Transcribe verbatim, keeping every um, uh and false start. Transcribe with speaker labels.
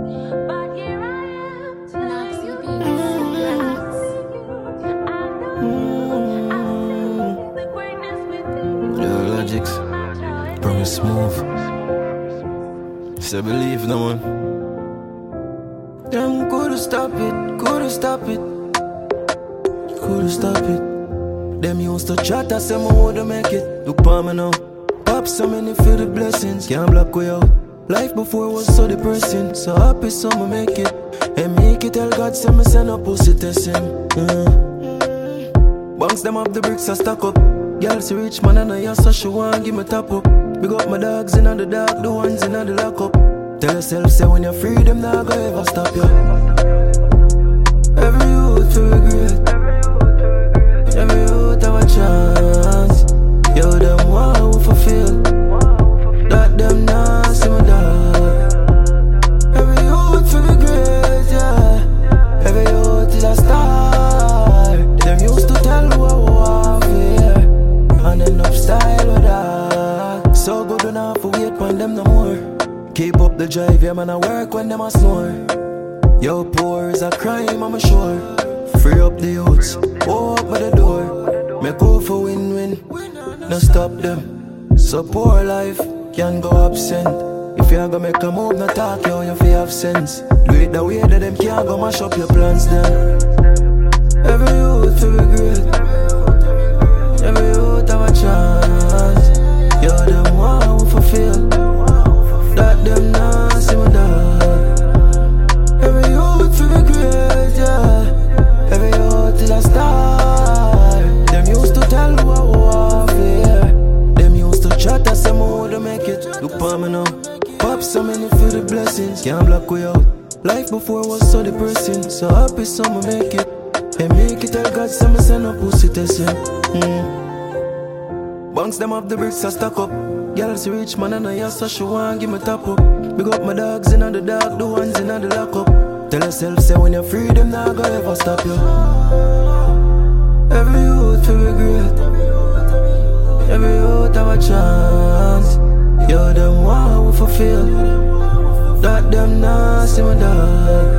Speaker 1: But here I am telling you this. I know the greatness within.
Speaker 2: Yo, Logics, promise smooth. Say believe no one. Them could've stop it, could've stop it, could've stop it. Them used to chat, I say me woulda make it. Look for me now. Pop so many feel the blessings. Can't block way out. Life before was so depressing. So happy so me make it. And make it tell God say me send a pussy testing. uh. Banks them up the bricks I stack up. Girl see rich man and I ask so she want give me top up. Big up my dogs in the dark, the ones in the lockup. Tell yourself say when you're free them not gonna ever stop you. Every youth feel regret. Every youth have a chance. Yo, them want who fulfill. That them not see my dog. Every youth feel regret, yeah. Every youth is a star. Them used to tell who I want fear. And enough style with that. So good enough for wait on them no more. Keep up the drive, yeah man I work when them a snore. Yo, poor is a crime, I'm sure. Free up the youths, open the door. Make go for win-win, no stop them. So poor life can go absent. If you gonna make a move, no talk, yo, you fi have sense. Do it the way that them can't go mash up your plans then. Every youth fi regret. Every youth have a chance. Yo, them want who fulfill. That them not see my dog. Every youth feel regret, yeah. Every youth is a star. Them used to tell who I want fear. Them used to chat and say me woulda make it. Look for me now. Pop so many feel the blessings. Can't block way out. Life before was so depressing. So happy so me make it. And make it tell God say me send a pussy testing. mm. Banks them up the bricks I stack up. Girl see rich man and I ask so she want give me top up. Big up my dogs in the dark, the ones in the lockup. Tell yourself say when you're free them not gonna ever stop you. Every youth feel regret. Every youth have a chance. Yo, them want who fulfill. That them not see my dog.